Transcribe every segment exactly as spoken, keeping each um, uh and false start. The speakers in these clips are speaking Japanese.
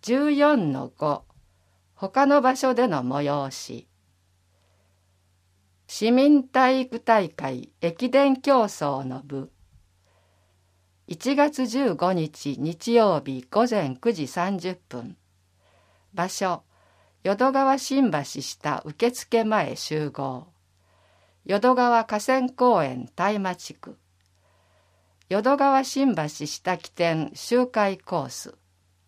じゅうよんのご 他の場所での催し。市民体育大会駅伝競争の部。いちがつじゅうごにち日曜日ごぜんくじさんじゅっぷん。場所、淀川新橋下受付前集合。淀川河川公園大間地区。淀川新橋下起点周回コース。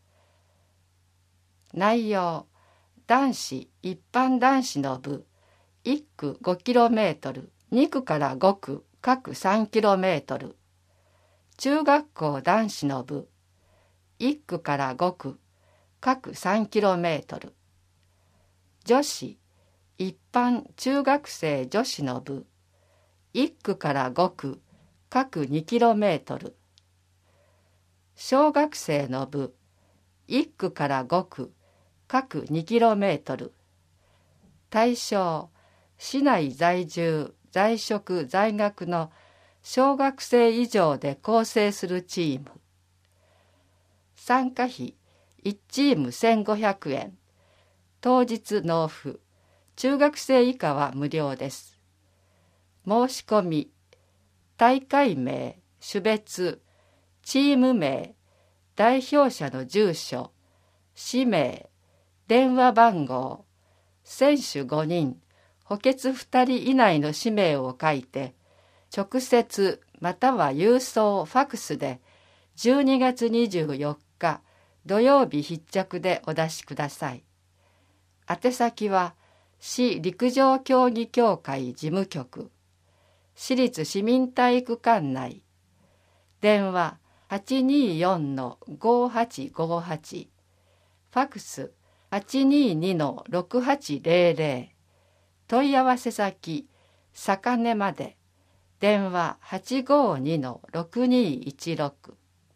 内容、男子一般男子の部いっく ごキロメートル、にくからごく各 さんキロメートル。中学校男子の部いっくからごく各 さんキロメートル。女子一般中学生女子の部いっくからごく各 にキロメートル。小学生の部いっくからごく各 にキロメートル。対象、市内在住、在職、在学の小学生以上で構成するチーム。参加費いちチームせんごひゃくえん。当日納付。中学生以下は無料です。申し込み、大会名、種別、チーム名、代表者の住所、氏名、電話番号、選手ごにん、補欠ふたり以内の氏名を書いて、直接または郵送ファクスでじゅうにがつにじゅうよっか土曜日必着でお出しください。宛先は市陸上競技協会事務局、市立市民体育館内。電話 はちにーよんのごはちごはち、ファクス はちにーにのろくはちぜろぜろ、問い合わせ先坂根まで。電話 はちごにのろくにいちろく。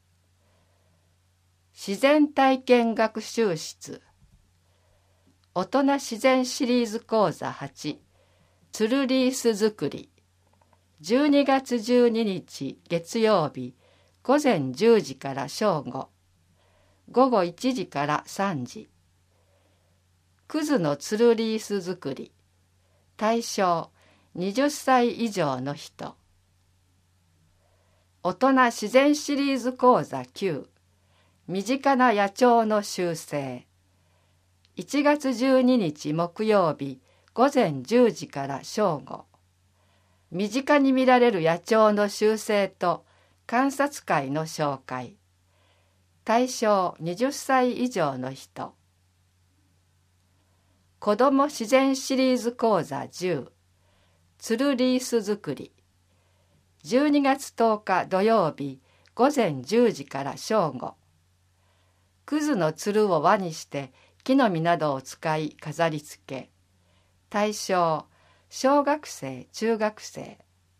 自然体験学習室。大人自然シリーズ講座はち、ツルリース作り。じゅうにがつじゅうににち月曜日ごぜんじゅうじから正午。ごごいちじからさんじ。くずのツルリース作り。対象、はたち以上の人。大人自然シリーズ講座きゅう、身近な野鳥の習性。いちがつじゅうににち木曜日ごぜんじゅうじから正午。身近に見られる野鳥の習性と観察会の紹介。対象、はたち以上の人。子ども自然シリーズ講座じゅう、ツルリース作り。じゅうにがつとおか土曜日ごぜんじゅうじから正午。くずのつるを輪にして木の実などを使い飾り付け。対象、小学生、中学生。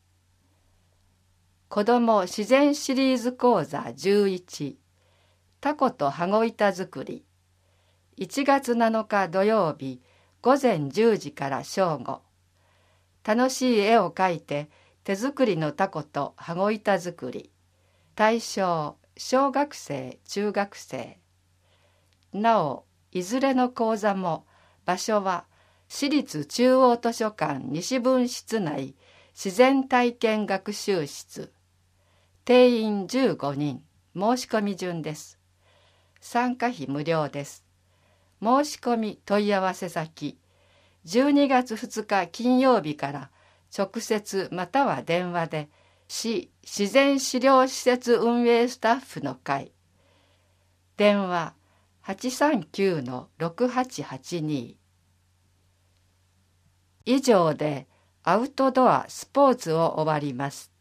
子ども自然シリーズ講座じゅういち、タコと羽子板作り。いちがつなのか土曜日ごぜんじゅうじから正午。楽しい絵を描いて手作りのタコと羽子板作り。対象、小学生、中学生。なお、いずれの講座も場所は市立中央図書館西分室内自然体験学習室。定員じゅうごにん、申し込み順です。参加費無料です。申し込み問い合わせ先、じゅうにがつふつか金曜日から直接または電話で市自然資料施設運営スタッフの会。電話 はちさんきゅうのろくはちはちに。以上でアウトドアスポーツを終わります。